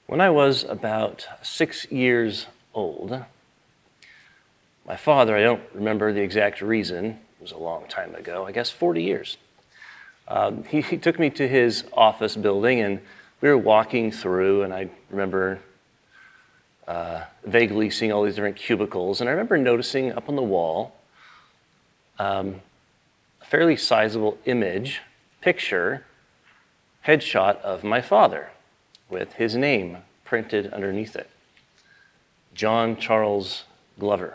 When I was about 6 years old, my father, I don't remember the exact reason, it was a long time ago, I guess 40 years. He took me to his office building, and we were walking through, and I remember vaguely seeing all these different cubicles, and I remember noticing up on the wall a fairly sizable picture, headshot of my father with his name printed underneath it, John Charles Glover.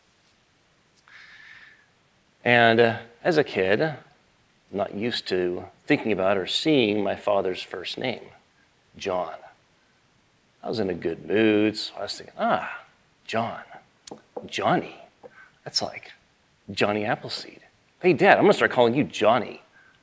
And as a kid, I'm not used to thinking about or seeing my father's first name, John. I was in a good mood, so I was thinking, John, Johnny. That's like Johnny Appleseed. Hey, Dad, I'm going to start calling you Johnny.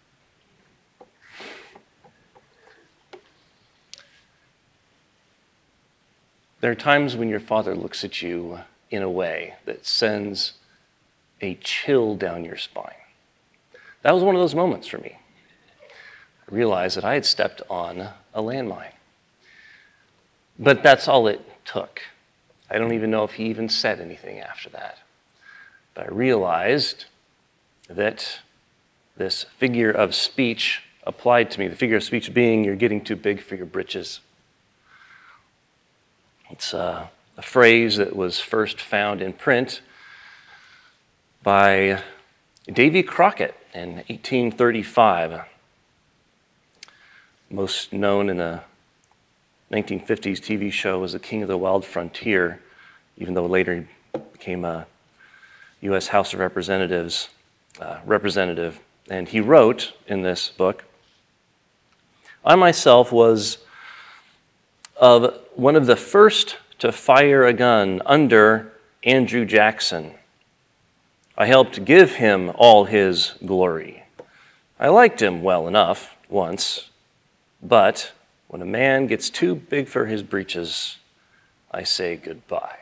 There are times when your father looks at you in a way that sends a chill down your spine. That was one of those moments for me. I realized that I had stepped on a landmine. But that's all it took. I don't even know if he even said anything after that. But I realized that this figure of speech applied to me, the figure of speech being, you're getting too big for your britches. It's a phrase that was first found in print by Davy Crockett in 1835, most known in a 1950s TV show as the King of the Wild Frontier, even though later he became a U.S. House of Representatives representative. And he wrote in this book, I myself was of one of the first to fire a gun under Andrew Jackson. I helped give him all his glory. I liked him well enough once, but when a man gets too big for his breeches, I say goodbye.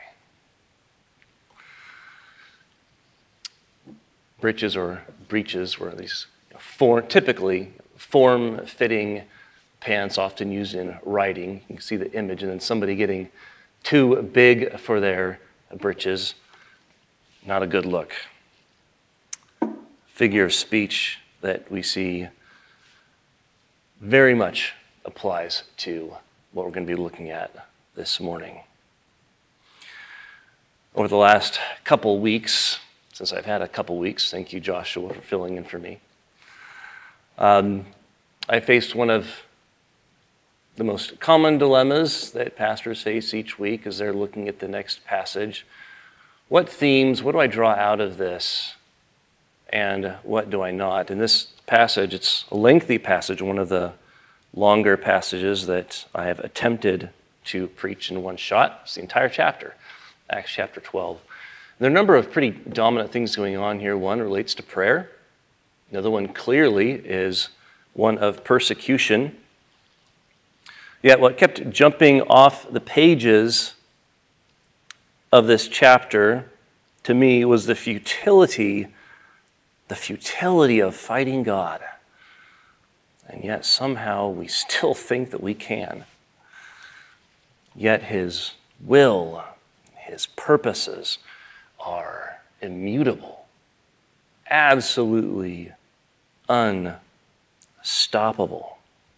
Breeches or breeches were these typically form-fitting pants often used in writing. You can see the image, and then somebody getting too big for their breeches. Not a good look. Figure of speech that we see very much applies to what we're going to be looking at this morning. Over the last couple weeks, since I've had a couple weeks, thank you, Joshua, for filling in for me, I faced one of the most common dilemmas that pastors face each week as they're looking at the next passage. What themes, what do I draw out of this, and what do I not? In this passage, it's a lengthy passage, one of the longer passages that I have attempted to preach in one shot. It's the entire chapter, Acts chapter 12. There are a number of pretty dominant things going on here. One relates to prayer. Another one clearly is one of persecution. Yet what kept jumping off the pages of this chapter to me was the futility of fighting God. And yet somehow we still think that we can. Yet his will, his purposes are immutable, absolutely unstoppable.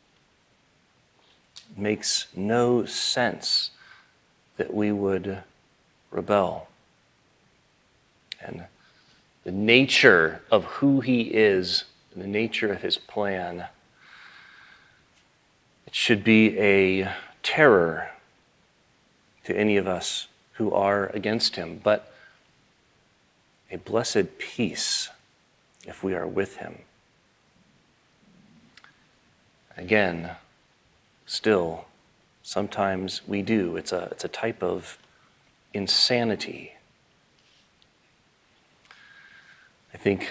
It makes no sense that we would rebel. And the nature of who he is, and the nature of his plan, it should be a terror to any of us who are against him, but a blessed peace if we are with him. Again, still, sometimes we do. It's a type of insanity. I think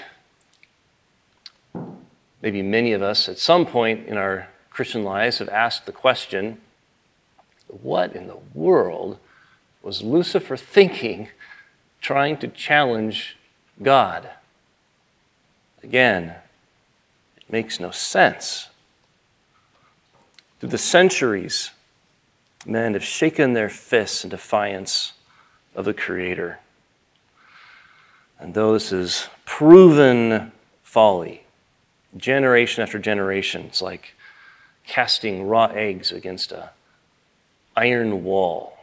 maybe many of us at some point in our Christian lives have asked the question, what in the world was Lucifer thinking trying to challenge God? Again, it makes no sense. Through the centuries, Men have shaken their fists in defiance of the Creator. And though this is proven folly, generation after generation, it's like casting raw eggs against an iron wall.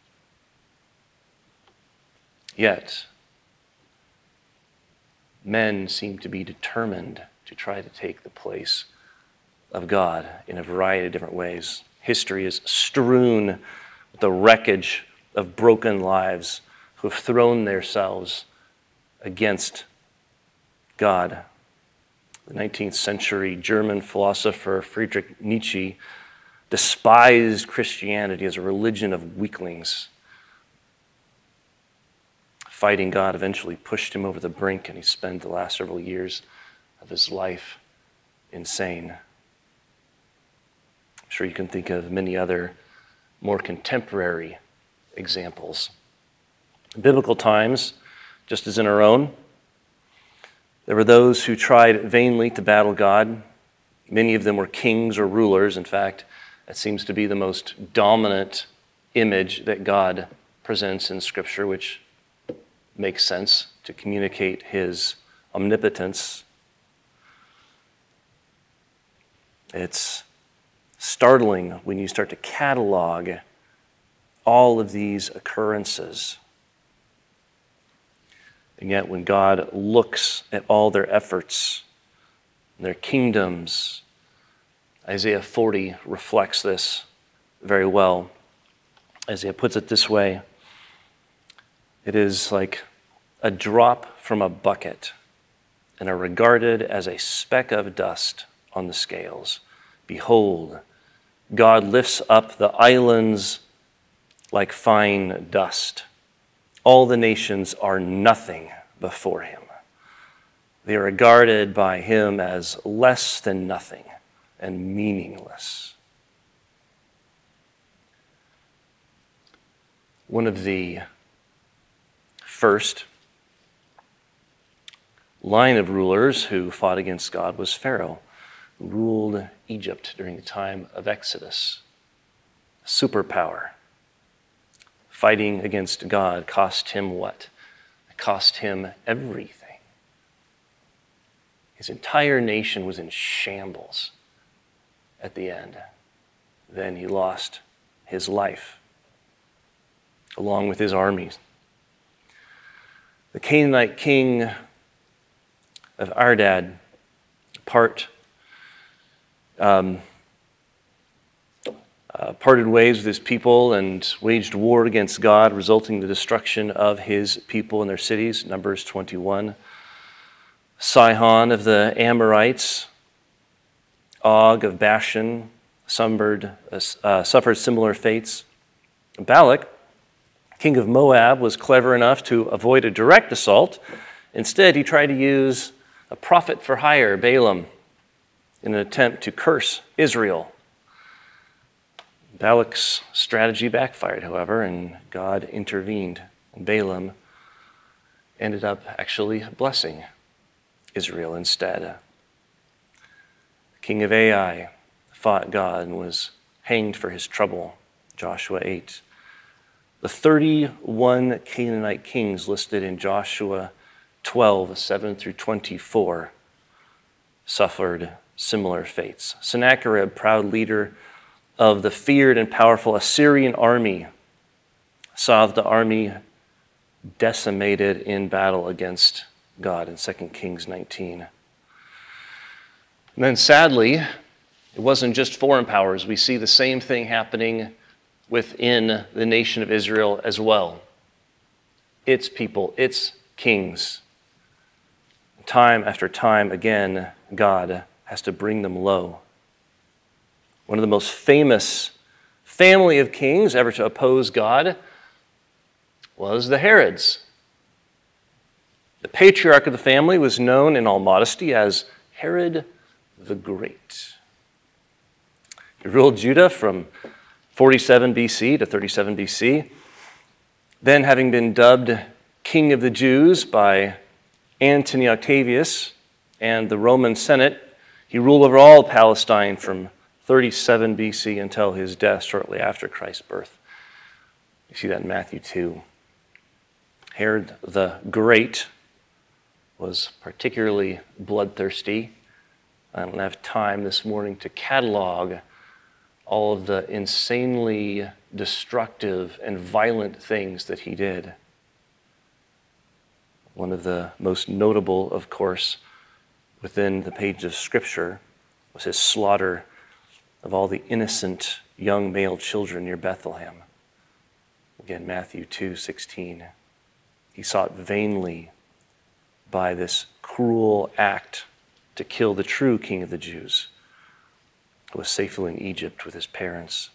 Yet, men seem to be determined to try to take the place of God in a variety of different ways. History is strewn with the wreckage of broken lives who have thrown themselves against God. The 19th century German philosopher Friedrich Nietzsche despised Christianity as a religion of weaklings. Fighting God eventually pushed him over the brink, and he spent the last several years of his life insane. I'm sure you can think of many other more contemporary examples. In biblical times, just as in our own, there were those who tried vainly to battle God. Many of them were kings or rulers. In fact, that seems to be the most dominant image that God presents in Scripture, which makes sense to communicate his omnipotence. It's startling when you start to catalog all of these occurrences. And yet when God looks at all their efforts, their kingdoms, Isaiah 40 reflects this very well. Isaiah puts it this way: it is like a drop from a bucket and are regarded as a speck of dust on the scales. Behold, God lifts up the islands like fine dust. All the nations are nothing before him. They are regarded by him as less than nothing and meaningless. One of the first line of rulers who fought against God was Pharaoh, who ruled Egypt during the time of Exodus. A superpower. Fighting against God cost him what? It cost him everything. His entire nation was in shambles at the end. Then he lost his life, along with his armies. The Canaanite king of Ardad parted ways with his people and waged war against God, resulting in the destruction of his people and their cities, Numbers 21. Sihon of the Amorites, Og of Bashan, suffered similar fates. Balak, king of Moab, was clever enough to avoid a direct assault. Instead, he tried to use a prophet for hire, Balaam, in an attempt to curse Israel. Balak's strategy backfired, however, and God intervened. And Balaam ended up actually blessing Israel instead. The king of Ai fought God and was hanged for his trouble, Joshua 8. The 31 Canaanite kings listed in Joshua 12, 7 through 24, suffered similar fates. Sennacherib, proud leader of the feared and powerful Assyrian army, saw the army decimated in battle against God in 2 Kings 19. And then sadly, it wasn't just foreign powers. We see the same thing happening within the nation of Israel as well. Its people, its kings. Time after time again, God has to bring them low. One of the most famous family of kings ever to oppose God was the Herods. The patriarch of the family was known in all modesty as Herod the Great. He ruled Judah from 47 BC to 37 BC. Then, having been dubbed King of the Jews by Antony Octavius and the Roman Senate, he ruled over all Palestine from 37 BC until his death shortly after Christ's birth. You see that in Matthew 2. Herod the Great was particularly bloodthirsty. I don't have time this morning to catalog all of the insanely destructive and violent things that he did. One of the most notable, of course, within the pages of Scripture was his slaughter of all the innocent young male children near Bethlehem. Again, Matthew 2:16. He sought vainly by this cruel act to kill the true king of the Jews, who was safely in Egypt with his parents.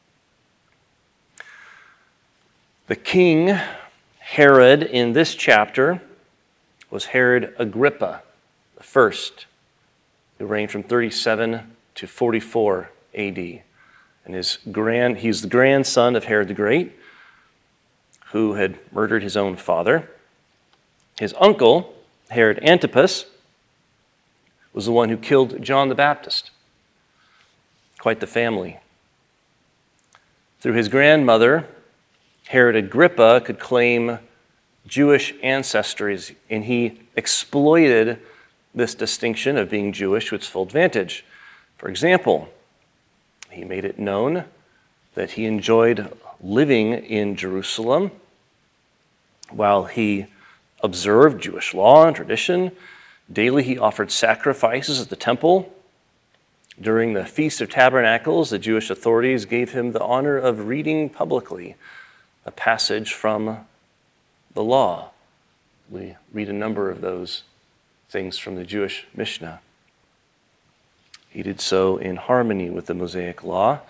The king, Herod, in this chapter was Herod Agrippa I, who reigned from 37 to 44 AD. And he's the grandson of Herod the Great, who had murdered his own father. His uncle, Herod Antipas, was the one who killed John the Baptist. Quite the family. Through his grandmother, Herod Agrippa could claim Jewish ancestry, and he exploited this distinction of being Jewish to its full advantage. For example, he made it known that he enjoyed living in Jerusalem while he observed Jewish law and tradition. Daily he offered sacrifices at the temple. During the Feast of Tabernacles, the Jewish authorities gave him the honor of reading publicly a passage from the law. We read a number of those things from the Jewish Mishnah. He did so in harmony with the Mosaic law,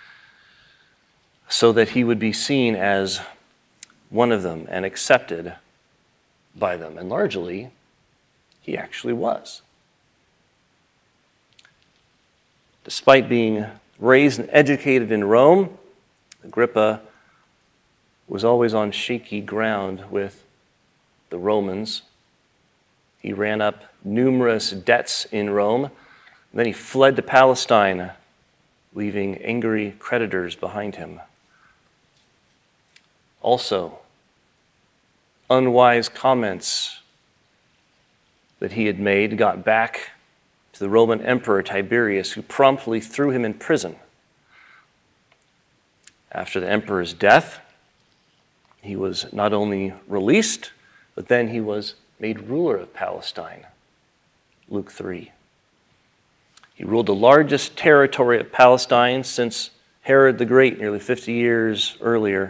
so that he would be seen as one of them and accepted by them. And largely, he actually was. Despite being raised and educated in Rome, Agrippa was always on shaky ground with the Romans. He ran up numerous debts in Rome, and then he fled to Palestine, leaving angry creditors behind him. Also, unwise comments that he had made got back to the Roman Emperor Tiberius, who promptly threw him in prison. After the emperor's death, he was not only released, but then he was made ruler of Palestine. Luke 3. He ruled the largest territory of Palestine since Herod the Great, nearly 50 years earlier.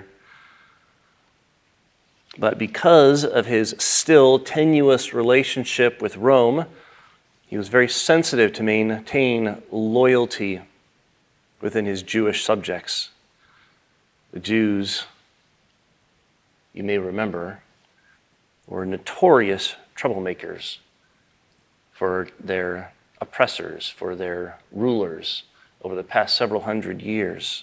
But because of his still tenuous relationship with Rome, he was very sensitive to maintain loyalty within his Jewish subjects. The Jews, you may remember, were notorious troublemakers for their oppressors, for their rulers over the past several hundred years.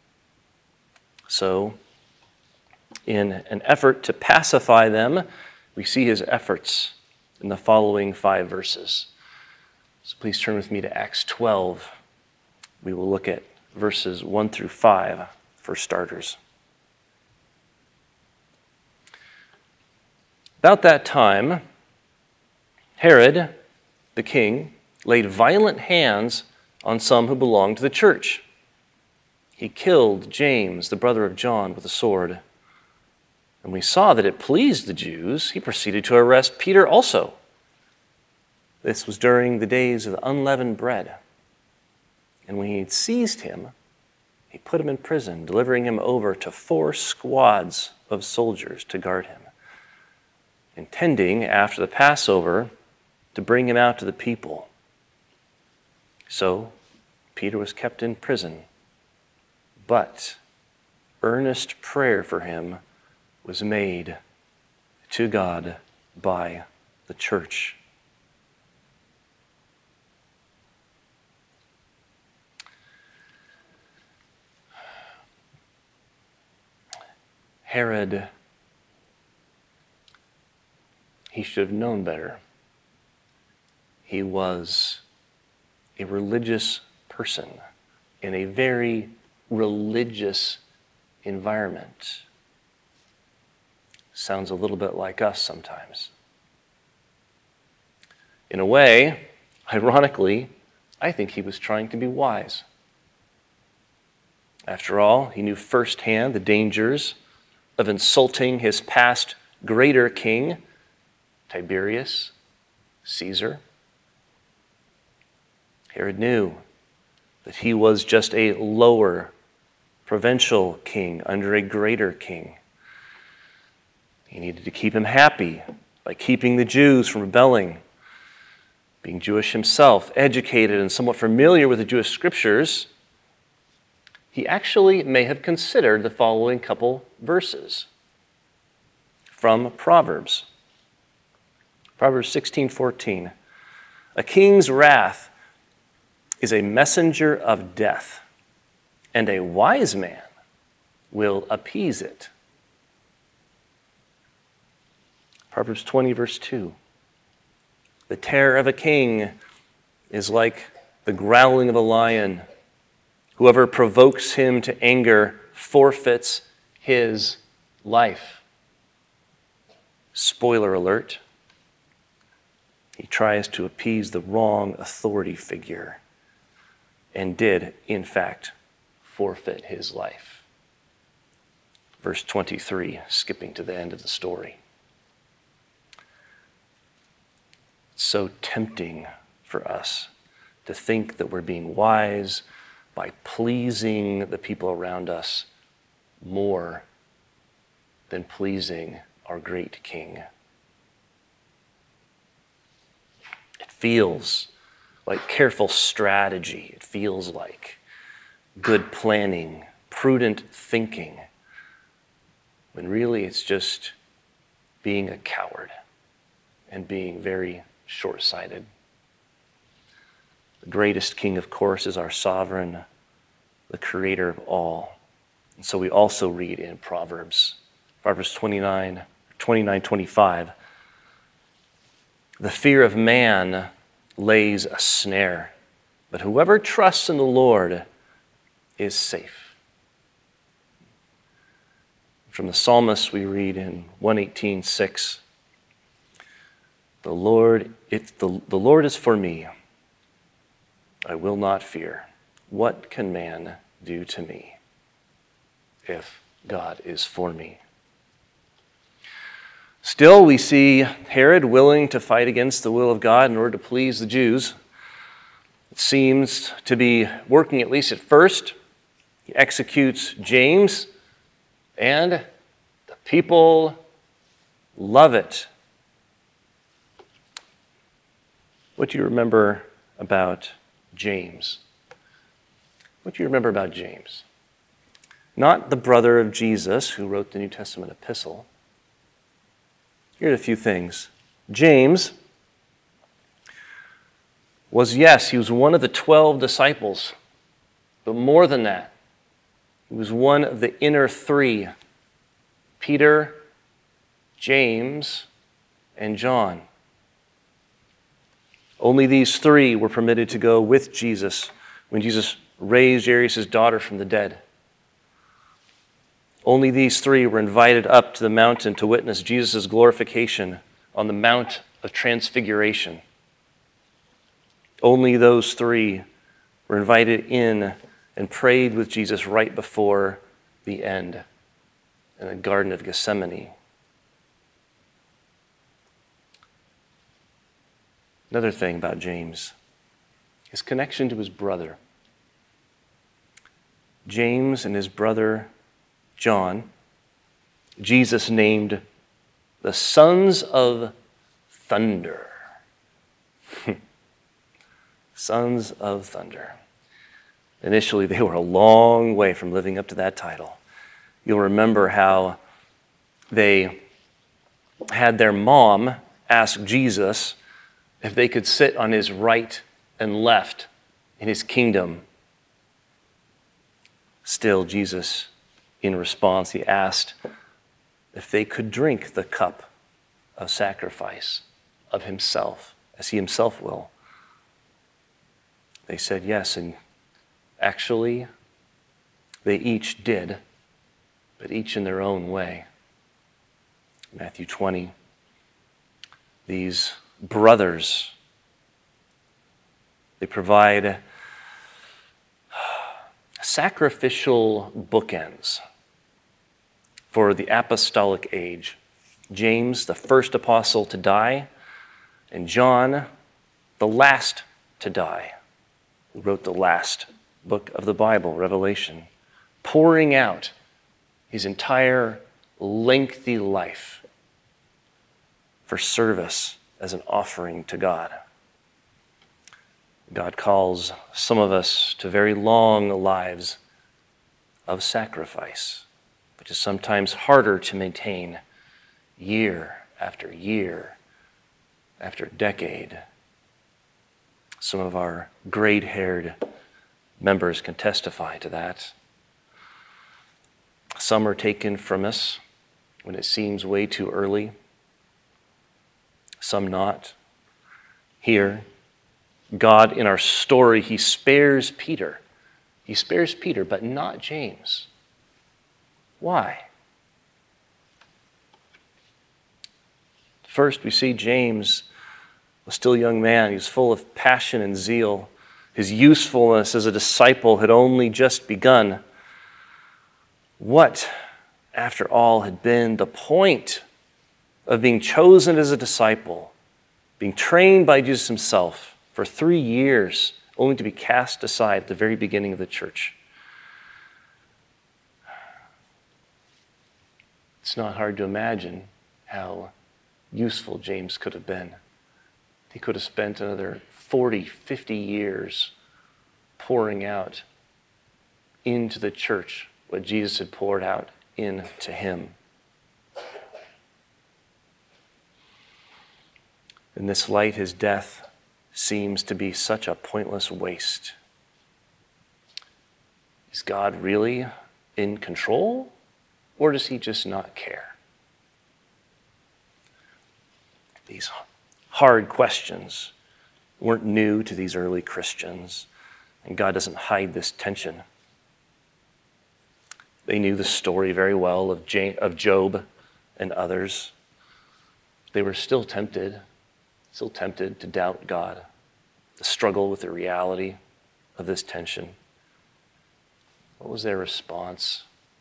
So, in an effort to pacify them, we see his efforts in the following 5 verses. So please turn with me to Acts 12. We will look at verses 1 through 5 for starters. About that time, Herod, the king, laid violent hands on some who belonged to the church. He killed James, the brother of John, with a sword. And we saw that it pleased the Jews. He proceeded to arrest Peter also. This was during the days of the unleavened bread. And when he had seized him, he put him in prison, delivering him over to 4 squads of soldiers to guard him, intending after the Passover to bring him out to the people. So Peter was kept in prison, but earnest prayer for him was made to God by the church. Herod, he should have known better. He was a religious person in a very religious environment. Sounds a little bit like us sometimes. In a way, ironically, I think he was trying to be wise. After all, he knew firsthand the dangers of insulting his past greater king, Tiberius, Caesar. Herod knew that he was just a lower provincial king under a greater king. He needed to keep him happy by keeping the Jews from rebelling. Being Jewish himself, educated and somewhat familiar with the Jewish scriptures, he actually may have considered the following couple verses from Proverbs. Proverbs 16:14. A king's wrath is a messenger of death, and a wise man will appease it. Proverbs 20, verse 2. The terror of a king is like the growling of a lion. Whoever provokes him to anger forfeits his life. Spoiler alert. He tries to appease the wrong authority figure and did, in fact, forfeit his life. Verse 23, skipping to the end of the story. It's so tempting for us to think that we're being wise by pleasing the people around us more than pleasing our great King. It feels like careful strategy. It feels like good planning, prudent thinking, when really it's just being a coward and being very short-sighted. The greatest king, of course, is our sovereign, the creator of all. And so we also read in Proverbs 29:25, the fear of man lays a snare, but whoever trusts in the Lord is safe. From the psalmist we read in 118:6, the Lord is for me, I will not fear. What can man do to me if God is for me? Still, we see Herod willing to fight against the will of God in order to please the Jews. It seems to be working, at least at first. He executes James, and the people love it. What do you remember about James? What do you remember about James? Not the brother of Jesus who wrote the New Testament epistle. Here are a few things. James was, yes, he was one of the 12 disciples, but more than that, he was one of the inner three, Peter, James, and John. Only these three were permitted to go with Jesus when Jesus raised Jairus' daughter from the dead. Only these three were invited up to the mountain to witness Jesus' glorification on the Mount of Transfiguration. Only those three were invited in and prayed with Jesus right before the end in the Garden of Gethsemane. Another thing about James, his connection to his brother. James and his brother John, Jesus named the sons of thunder. Sons of thunder. Initially, they were a long way from living up to that title. You'll remember how they had their mom ask Jesus if they could sit on his right and left in his kingdom. Still, Jesus, in response, he asked if they could drink the cup of sacrifice of himself, as he himself will. They said yes, and Actually, they each did, but each in their own way. Matthew 20, these brothers, they provide sacrificial bookends for the apostolic age. James, the first apostle to die, and John, the last to die, who wrote the last book of the Bible, Revelation, pouring out his entire lengthy life for service as an offering to God. God calls some of us to very long lives of sacrifice, which is sometimes harder to maintain year after year after decade. Some of our gray-haired members can testify to that. Some are taken from us when it seems way too early, some not. Here, God, in our story, he spares Peter. He spares Peter, but not James. Why? First, we see James was still a young man. He was full of passion and zeal. His usefulness as a disciple had only just begun. What, after all, had been the point of being chosen as a disciple, being trained by Jesus himself for 3 years, only to be cast aside at the very beginning of the church? It's not hard to imagine how useful James could have been. He could have spent another 40, 50 years pouring out into the church what Jesus had poured out into him. In this light, his death seems to be such a pointless waste. Is God really in control, or does he just not care? These hard questions weren't new to these early Christians, and God doesn't hide this tension. They knew the story very well of Job and others. They were still tempted to doubt God, to struggle with the reality of this tension. What was their response?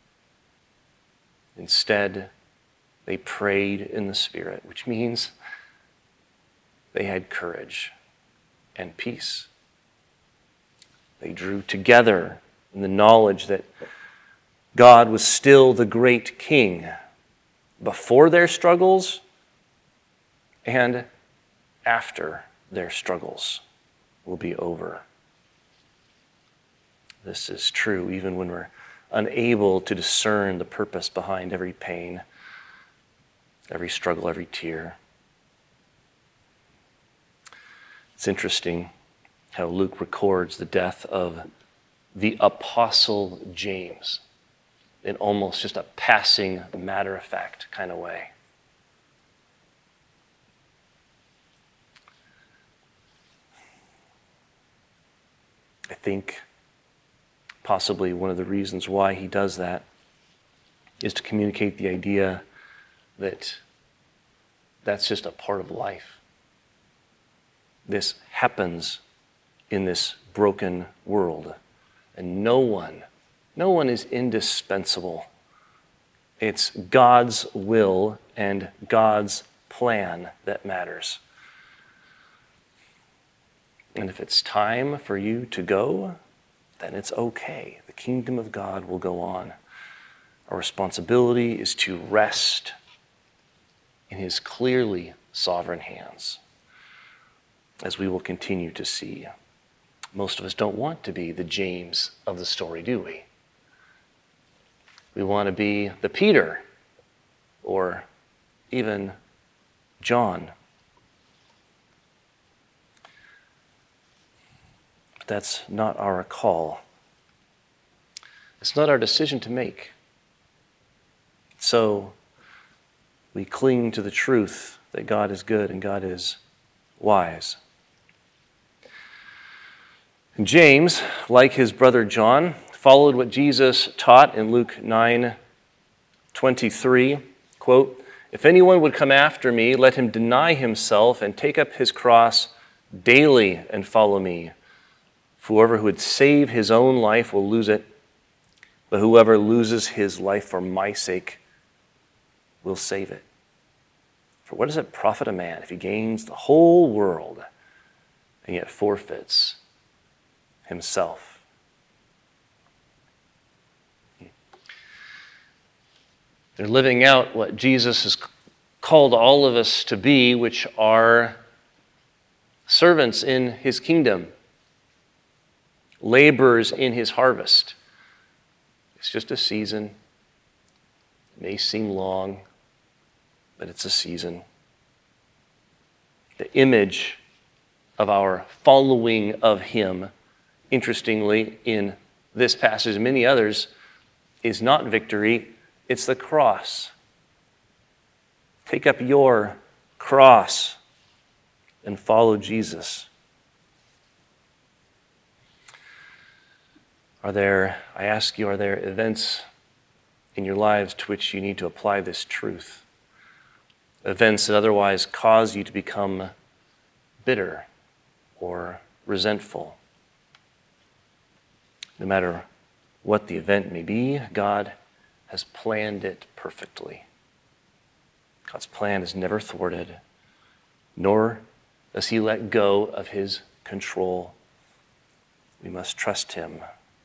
Instead, they prayed in the Spirit, which means they had courage and peace. They drew together in the knowledge that God was still the great King before their struggles and after their struggles will be over. This is true even when we're unable to discern the purpose behind every pain, every struggle, every tear. It's interesting how Luke records the death of the Apostle James in almost just a passing, matter-of-fact kind of way. I think possibly one of the reasons why he does that is to communicate the idea that that's just a part of life. This happens in this broken world, and no one is indispensable. It's God's will and God's plan that matters. And if it's time for you to go, then it's okay. The kingdom of God will go on. Our responsibility is to rest in his clearly sovereign hands, as we will continue to see. Most of us don't want to be the James of the story, do we? We want to be the Peter or even John. But that's not our call. It's not our decision to make. So we cling to the truth that God is good and God is wise. James, like his brother John, followed what Jesus taught in Luke 9:23, quote, "If anyone would come after me, let him deny himself and take up his cross daily and follow me. For whoever would save his own life will lose it, but whoever loses his life for my sake will save it. For what does it profit a man if he gains the whole world and yet forfeits himself?" They're living out what Jesus has called all of us to be, which are servants in his kingdom, laborers in his harvest. It's just a season. It may seem long, but it's a season. The image of our following of him, interestingly, in this passage and many others, is not victory, it's the cross. Take up your cross and follow Jesus. I ask you, are there events in your lives to which you need to apply this truth? Events that otherwise cause you to become bitter or resentful. No matter what the event may be, God has planned it perfectly. God's plan is never thwarted, nor does he let go of his control. We must trust him.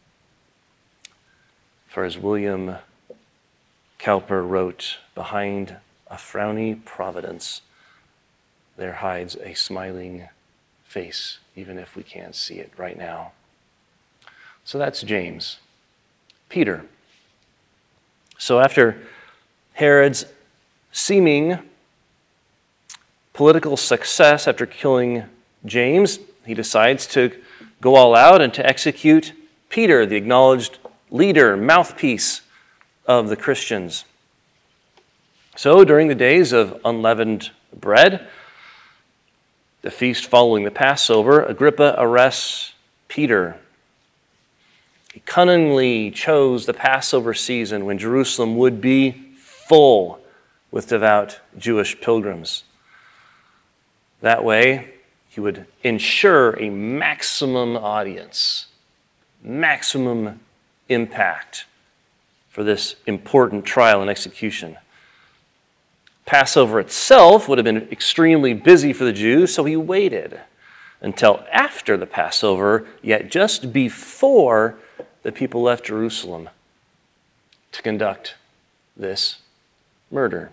For as William Cowper wrote, behind a frowny providence, there hides a smiling face, even if we can't see it right now. So that's James. Peter. So after Herod's seeming political success after killing James, he decides to go all out and to execute Peter, the acknowledged leader, mouthpiece of the Christians. So during the days of unleavened bread, the feast following the Passover, Agrippa arrests Peter. He cunningly chose the Passover season when Jerusalem would be full with devout Jewish pilgrims. That way, he would ensure a maximum audience, maximum impact for this important trial and execution. Passover itself would have been extremely busy for the Jews, so he waited until after the Passover, yet just before the people left Jerusalem to conduct this murder.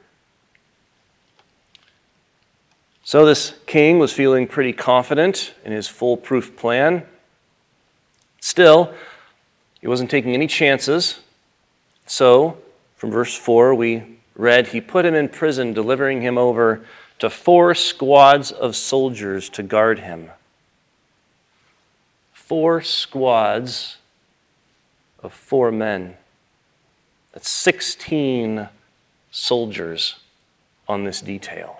So this king was feeling pretty confident in his foolproof plan. Still, he wasn't taking any chances. So, from verse 4, we read, he put him in prison, delivering him over to 4 squads of soldiers to guard him. 4 squads of 4 men. That's 16 soldiers on this detail.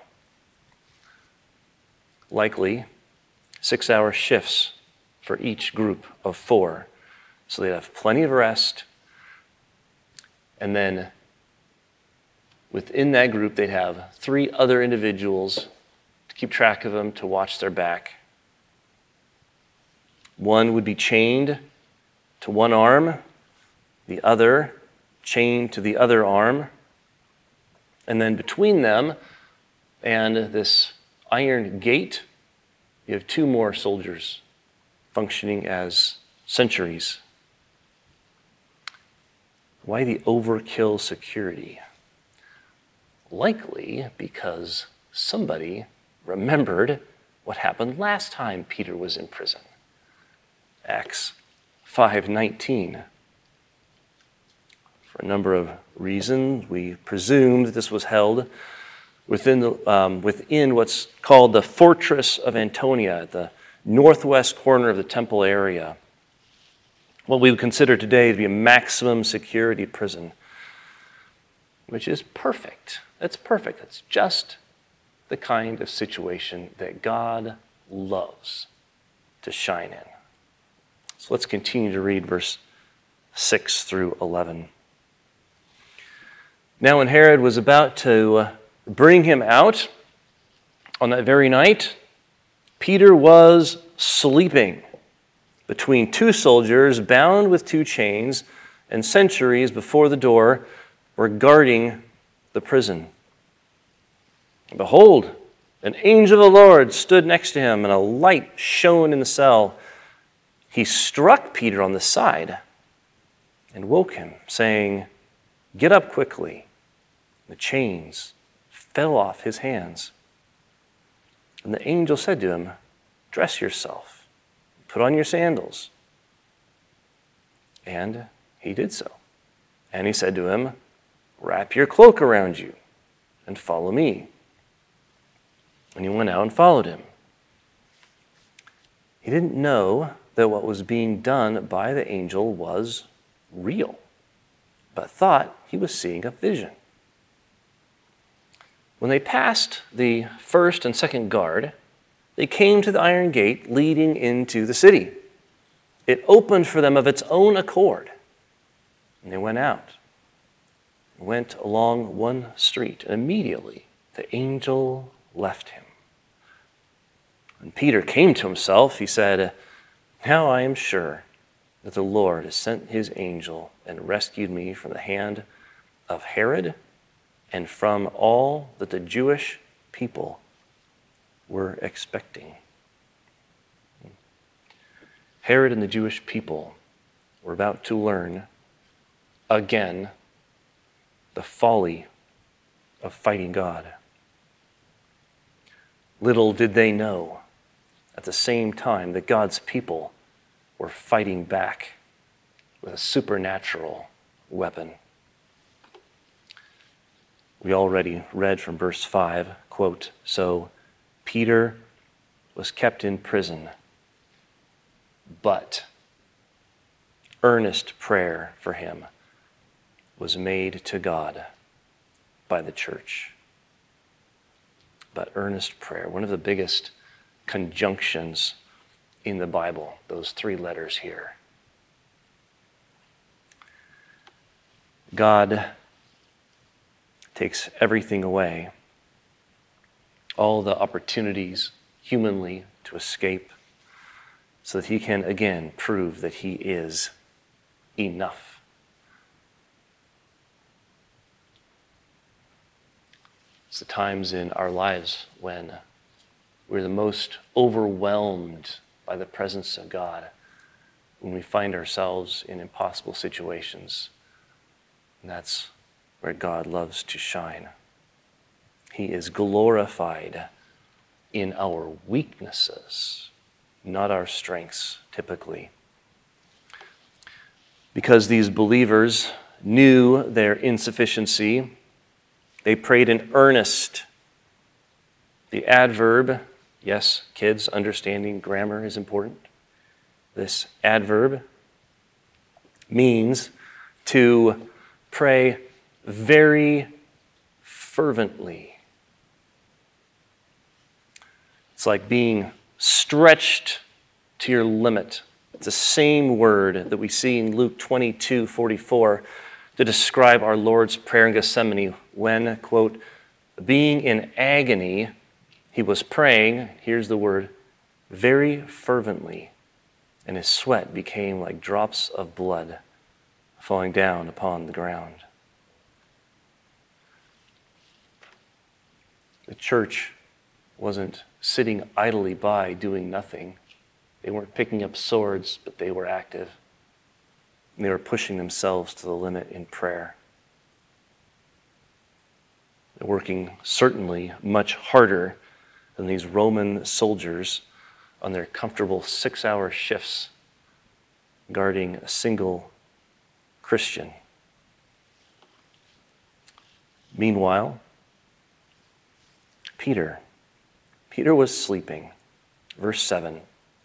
Likely 6-hour shifts for each group of 4. So they'd have plenty of rest. And then within that group, they'd have 3 other individuals to keep track of them, to watch their back. One would be chained to one arm, the other chained to the other arm. And then between them and this iron gate, you have 2 more soldiers functioning as sentries. Why the overkill security? Likely because somebody remembered what happened last time Peter was in prison. Acts 5:19. For a number of reasons, we presume that this was held within what's called the Fortress of Antonia, at the northwest corner of the temple area. What we would consider today to be a maximum security prison, which is perfect. That's perfect. That's just the kind of situation that God loves to shine in. So let's continue to read verse 6 through 11. Now when Herod was about to bring him out, on that very night, Peter was sleeping between two soldiers bound with two chains, and sentries before the door were guarding the prison. And behold, an angel of the Lord stood next to him, and a light shone in the cell. He struck Peter on the side and woke him, saying, "Get up quickly." The chains fell off his hands. And the angel said to him, "Dress yourself, put on your sandals." And he did so. And he said to him, "Wrap your cloak around you and follow me." And he went out and followed him. He didn't know that what was being done by the angel was real, but thought he was seeing a vision. When they passed the first and second guard, they came to the iron gate leading into the city. It opened for them of its own accord, and they went out, went along one street, and immediately the angel left him. When Peter came to himself, he said, "Now I am sure that the Lord has sent his angel and rescued me from the hand of Herod and from all that the Jewish people were expecting." Herod and the Jewish people were about to learn again the folly of fighting God. Little did they know at the same time that God's people were fighting back with a supernatural weapon. We already read from verse 5, quote, "So Peter was kept in prison, but earnest prayer for him was made to God by the church." But earnest prayer, one of the biggest conjunctions in the Bible, those three letters here. God takes everything away, all the opportunities humanly to escape, so that he can again prove that he is enough. It's the times in our lives when we're the most overwhelmed by the presence of God, when we find ourselves in impossible situations. And that's where God loves to shine. He is glorified in our weaknesses, not our strengths, typically. Because these believers knew their insufficiency, they prayed in earnest. The adverb, yes, kids, understanding grammar is important. This adverb means to pray very fervently. It's like being stretched to your limit. It's the same word that we see in Luke 22:44 to describe our Lord's prayer in Gethsemane when, quote, "being in agony, he was praying," here's the word, "very fervently, and his sweat became like drops of blood falling down upon the ground." The church wasn't sitting idly by doing nothing. They weren't picking up swords, but they were active. And they were pushing themselves to the limit in prayer. They're working certainly much harder than these Roman soldiers on their comfortable 6-hour shifts guarding a single Christian. Meanwhile, Peter was sleeping. Verse 7.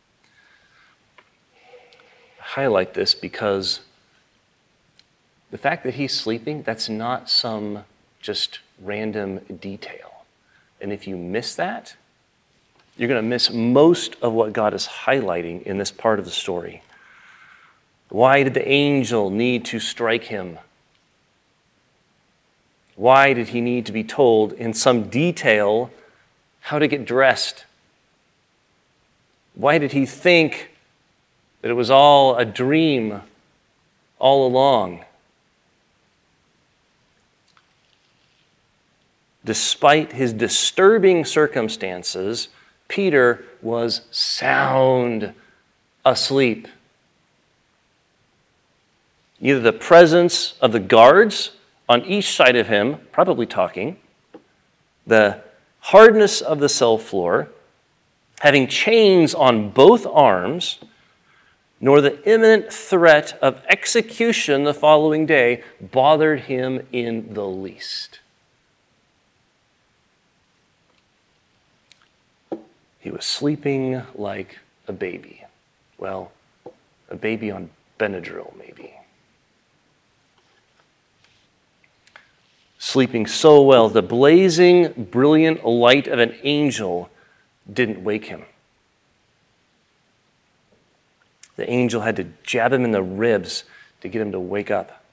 I highlight this because the fact that he's sleeping, that's not some just random detail. And if you miss that, you're going to miss most of what God is highlighting in this part of the story. Why did the angel need to strike him? Why did he need to be told in some detail how to get dressed? Why did he think that it was all a dream all along? Despite his disturbing circumstances, Peter was sound asleep. Either the presence of the guards on each side of him, probably talking, the hardness of the cell floor, having chains on both arms, nor the imminent threat of execution the following day bothered him in the least. He was sleeping like a baby. Well, a baby on Benadryl, maybe. Sleeping so well, the blazing, brilliant light of an angel didn't wake him. The angel had to jab him in the ribs to get him to wake up.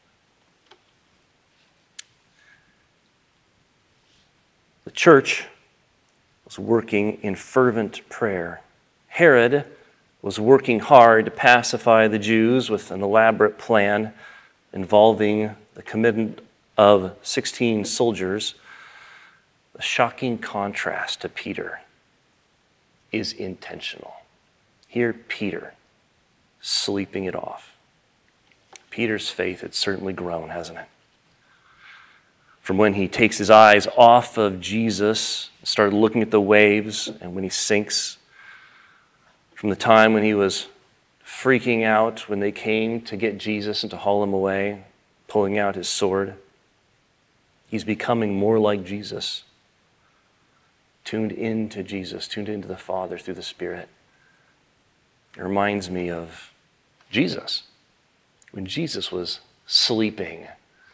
The church was working in fervent prayer. Herod was working hard to pacify the Jews with an elaborate plan involving the commitment of 16 soldiers. The shocking contrast to Peter is intentional. Here, Peter, sleeping it off. Peter's faith had certainly grown, hasn't it? From when he takes his eyes off of Jesus, started looking at the waves, and when he sinks, from the time when he was freaking out when they came to get Jesus and to haul him away, pulling out his sword, he's becoming more like Jesus, tuned into Jesus, tuned into the Father through the Spirit. It reminds me of Jesus, when Jesus was sleeping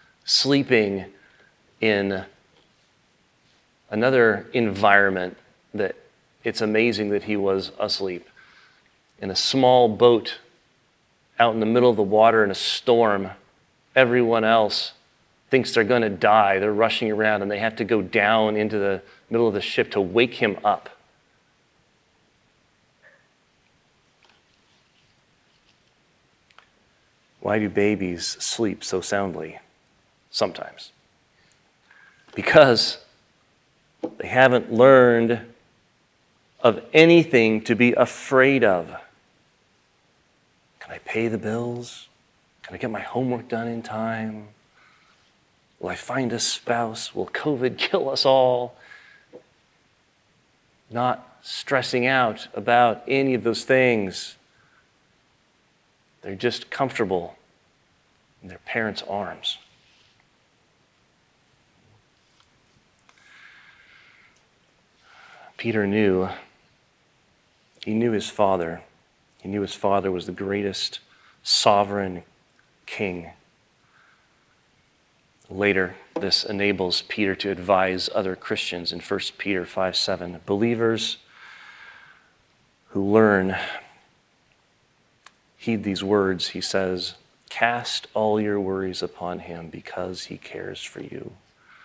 in another environment that it's amazing that he was asleep. In a small boat out in the middle of the water in a storm, everyone else thinks they're going to die. They're rushing around and they have to go down into the middle of the ship to wake him up. Why do babies sleep so soundly? Sometimes. Because they haven't learned of anything to be afraid of. Can I pay the bills? Can I get my homework done in time? Will I find a spouse? Will COVID kill us all? Not stressing out about any of those things. They're just comfortable in their parents' arms. Peter knew his father. He knew his father was the greatest sovereign king. Later, this enables Peter to advise other Christians in 1 Peter 5:7. Believers who learn, heed these words. He says, cast all your worries upon him because he cares for you.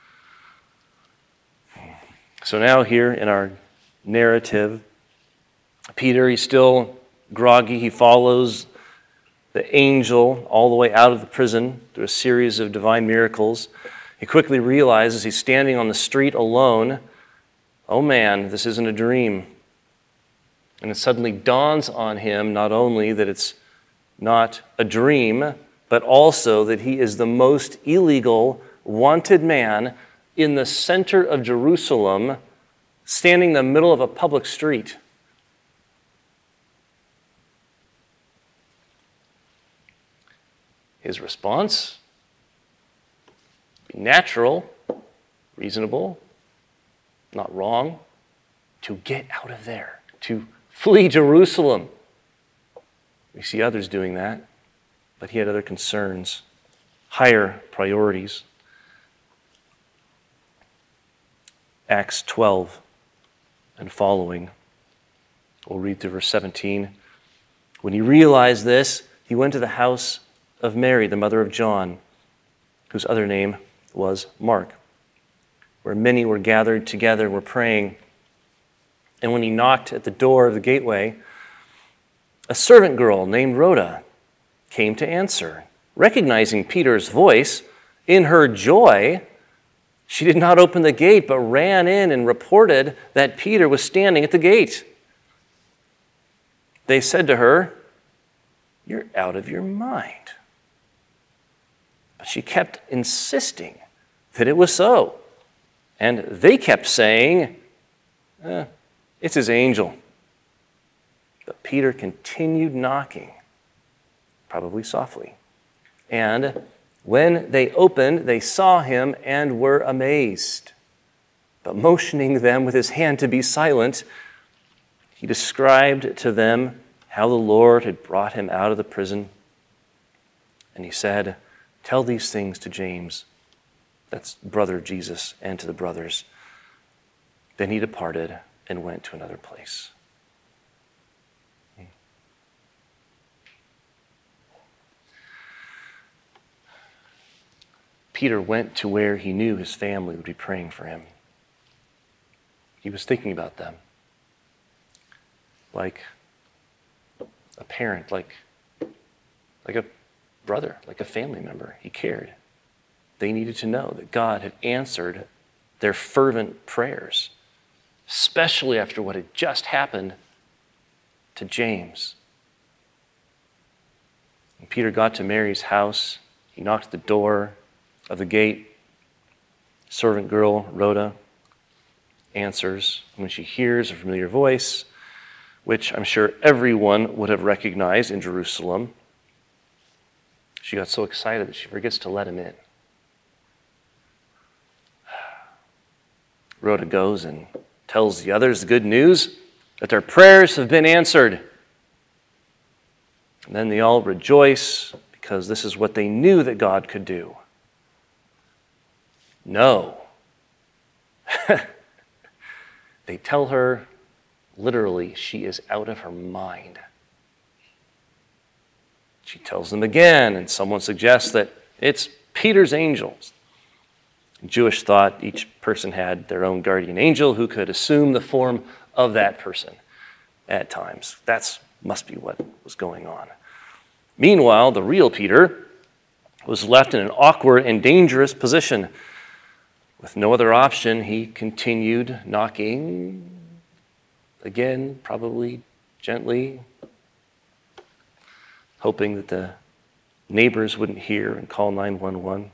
So now here in our narrative, Peter, he's still groggy. He follows the angel all the way out of the prison through a series of divine miracles. He quickly realizes he's standing on the street alone. Oh man, this isn't a dream. And it suddenly dawns on him not only that it's not a dream, but also that he is the most illegal, wanted man in the center of Jerusalem, standing in the middle of a public street. His response, be natural, reasonable, not wrong, to get out of there, to flee Jerusalem. We see others doing that, but he had other concerns, higher priorities. Acts 12 and following. We'll read through verse 17. When he realized this, he went to the house of Mary, the mother of John, whose other name was Mark, where many were gathered together and were praying. And when he knocked at the door of the gateway, a servant girl named Rhoda came to answer. Recognizing Peter's voice, in her joy, she did not open the gate, but ran in and reported that Peter was standing at the gate. They said to her, "You're out of your mind." But she kept insisting that it was so. And they kept saying, "It's his angel." But Peter continued knocking, probably softly. And when they opened, they saw him and were amazed. But motioning them with his hand to be silent, he described to them how the Lord had brought him out of the prison. And he said, "Tell these things to James," that's brother Jesus, "and to the brothers." Then he departed and went to another place. Peter went to where he knew his family would be praying for him. He was thinking about them like a parent, like a brother, like a family member. He cared. They needed to know that God had answered their fervent prayers, especially after what had just happened to James. When Peter got to Mary's house, he knocked at the door of the gate. Servant girl, Rhoda, answers. When she hears a familiar voice, which I'm sure everyone would have recognized in Jerusalem, she got so excited that she forgets to let him in. Rhoda goes and tells the others the good news that their prayers have been answered. And then they all rejoice because this is what they knew that God could do. No. They tell her, literally, she is out of her mind. She tells them again, and someone suggests that it's Peter's angels. In Jewish thought, each person had their own guardian angel who could assume the form of that person at times. That must be what was going on. Meanwhile, the real Peter was left in an awkward and dangerous position. With no other option, he continued knocking, again, probably gently, hoping that the neighbors wouldn't hear and call 911.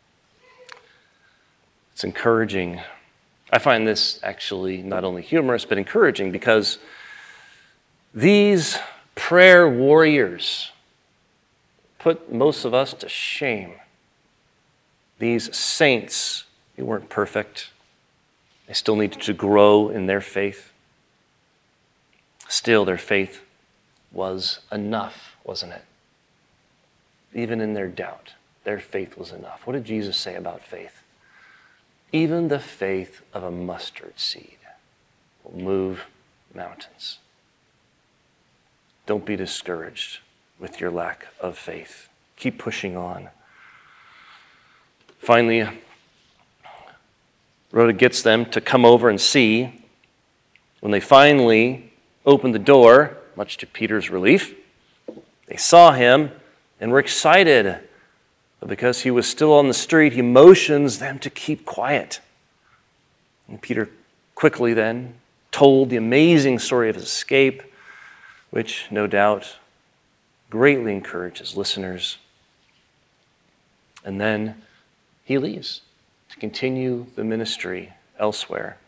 It's encouraging. I find this actually not only humorous, but encouraging because these prayer warriors put most of us to shame. These saints, they weren't perfect. They still needed to grow in their faith. Still, their faith was enough, wasn't it? Even in their doubt, their faith was enough. What did Jesus say about faith? Even the faith of a mustard seed will move mountains. Don't be discouraged with your lack of faith. Keep pushing on. Finally, Rhoda gets them to come over and see. When they finally opened the door, much to Peter's relief, they saw him and were excited. But because he was still on the street, he motions them to keep quiet. And Peter quickly then told the amazing story of his escape, which no doubt greatly encouraged his listeners. And then he leaves to continue the ministry elsewhere.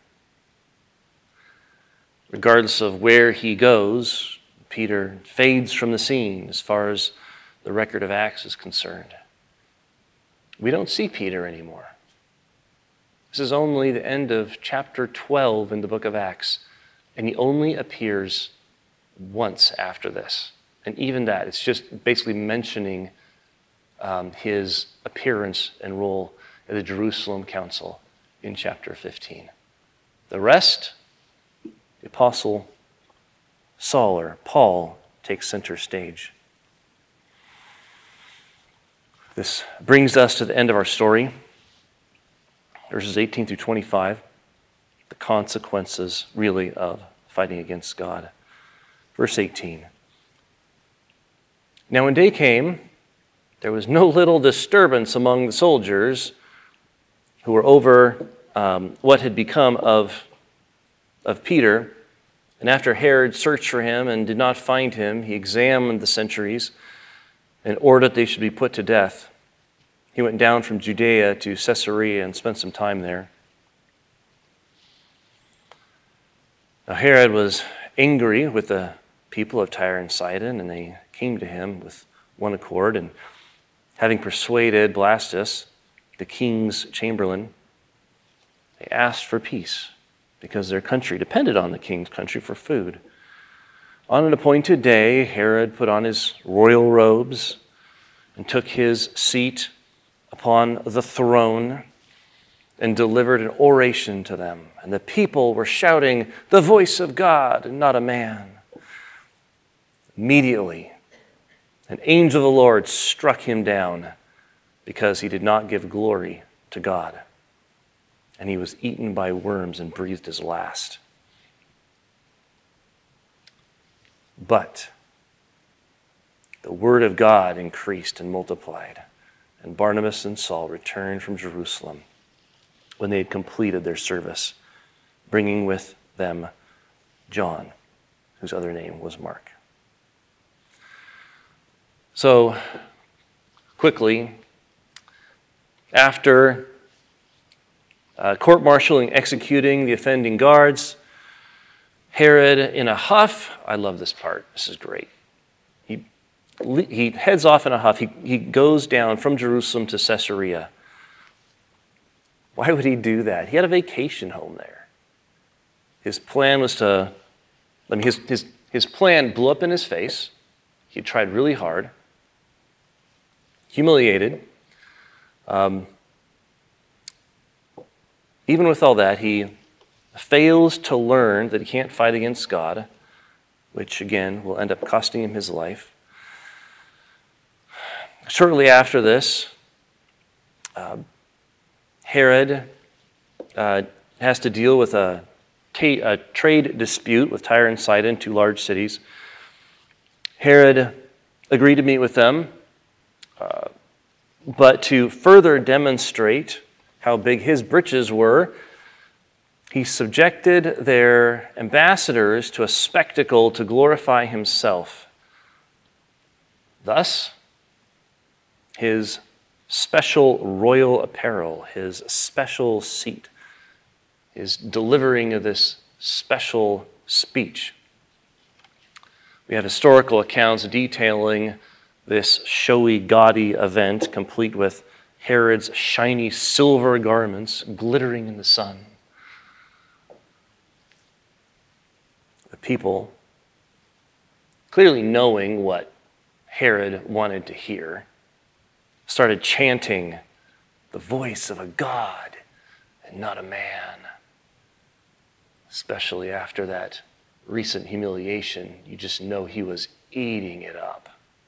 Regardless of where he goes, Peter fades from the scene as far as the record of Acts is concerned. We don't see Peter anymore. This is only the end of chapter 12 in the book of Acts, and he only appears once after this. And even that, it's just basically mentioning his appearance and role at the Jerusalem Council in chapter 15. The rest, the apostle Saul or Paul takes center stage. This brings us to the end of our story, verses 18 through 25, the consequences really of fighting against God. Verse 18. Now when day came, there was no little disturbance among the soldiers who were over what had become of Peter. And after Herod searched for him and did not find him, he examined the sentries and ordered that they should be put to death. He went down from Judea to Caesarea and spent some time there. Now Herod was angry with the people of Tyre and Sidon, and they came to him with one accord, and having persuaded Blastus, the king's chamberlain, they asked for peace, because their country depended on the king's country for food. On an appointed day, Herod put on his royal robes and took his seat upon the throne and delivered an oration to them. And the people were shouting, "The voice of God and not a man." Immediately, an angel of the Lord struck him down because he did not give glory to God. And he was eaten by worms and breathed his last. But the word of God increased and multiplied, and Barnabas and Saul returned from Jerusalem when they had completed their service, bringing with them John, whose other name was Mark. So, quickly, after court-martialing, executing the offending guards, Herod, in a huff, I love this part, this is great. He heads off in a huff. He goes down from Jerusalem to Caesarea. Why would he do that? He had a vacation home there. His plan was to, his plan blew up in his face. He tried really hard. Humiliated. Even with all that, he fails to learn that he can't fight against God, which again will end up costing him his life. Shortly after this, Herod has to deal with a trade dispute with Tyre and Sidon, two large cities. Herod agreed to meet with them, but to further demonstrate how big his britches were, he subjected their ambassadors to a spectacle to glorify himself. Thus, his special royal apparel, his special seat, his delivering of this special speech. We have historical accounts detailing this showy, gaudy event, complete with Herod's shiny silver garments glittering in the sun. The people, clearly knowing what Herod wanted to hear, started chanting, "The voice of a God and not a man." Especially after that recent humiliation, you just know he was eating it up.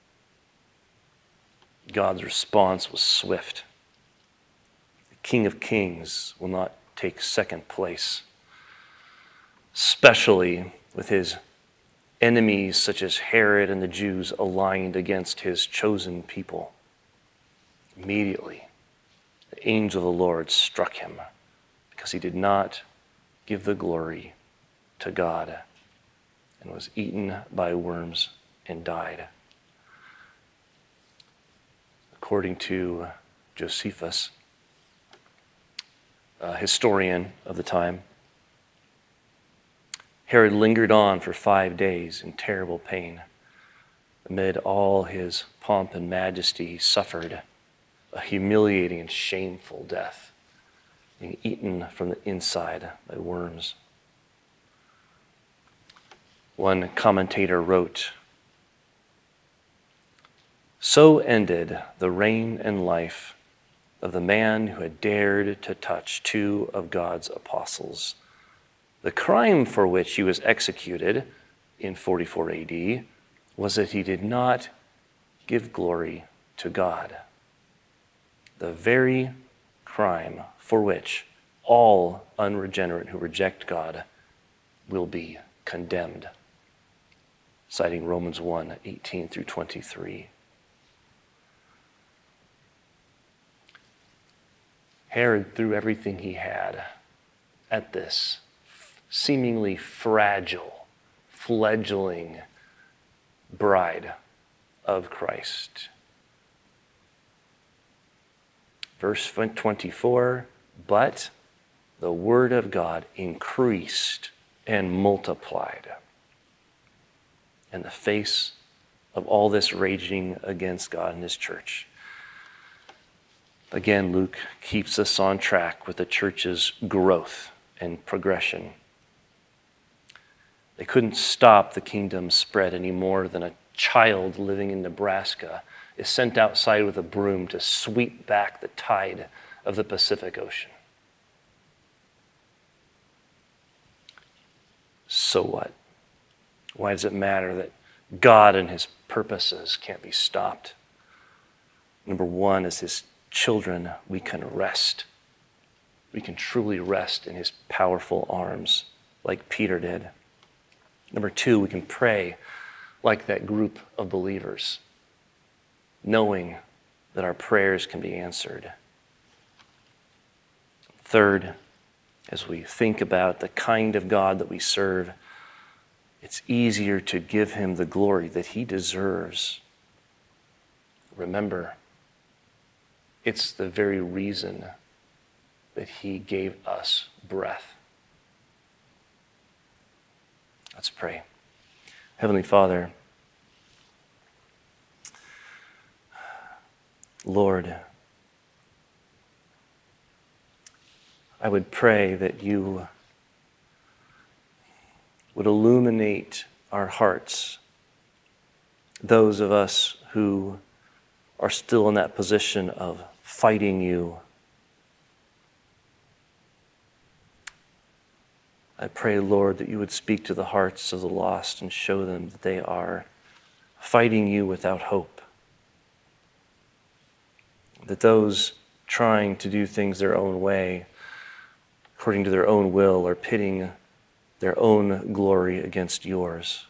God's response was swift. The King of Kings will not take second place, especially with his enemies such as Herod and the Jews aligned against his chosen people. Immediately, the angel of the Lord struck him because he did not give the glory to God and was eaten by worms and died. According to Josephus, a historian of the time, Herod lingered on for 5 days in terrible pain. Amid all his pomp and majesty, he suffered a humiliating and shameful death, being eaten from the inside by worms. One commentator wrote, "So ended the reign and life of the man who had dared to touch two of God's apostles. The crime for which he was executed in 44 AD was that he did not give glory to God." the very crime for which all unregenerate who reject God will be condemned, citing Romans 1:18 through 23. Herod threw everything he had at this seemingly fragile, fledgling bride of Christ. Verse 24, but the word of God increased and multiplied in the face of all this raging against God and his church. Again, Luke keeps us on track with the church's growth and progression. They couldn't stop the kingdom's spread any more than a child living in Nebraska is sent outside with a broom to sweep back the tide of the Pacific Ocean. So what? Why does it matter that God and his purposes can't be stopped? Number one, as his children, we can rest. We can truly rest in his powerful arms, like Peter did. Number two, we can pray like that group of believers, knowing that our prayers can be answered. Third, as we think about the kind of God that we serve, it's easier to give him the glory that he deserves. Remember, it's the very reason that he gave us breath. Let's pray. Heavenly Father, Lord, I would pray that you would illuminate our hearts, those of us who are still in that position of fighting you. I pray, Lord, that you would speak to the hearts of the lost and show them that they are fighting you without hope. That those trying to do things their own way, according to their own will, are pitting their own glory against yours.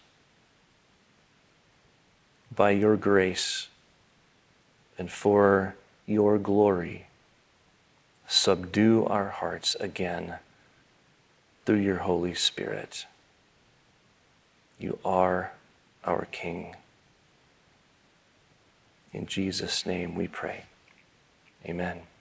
By your grace and for your glory, subdue our hearts again through your Holy Spirit. You are our King. In Jesus' name we pray. Amen.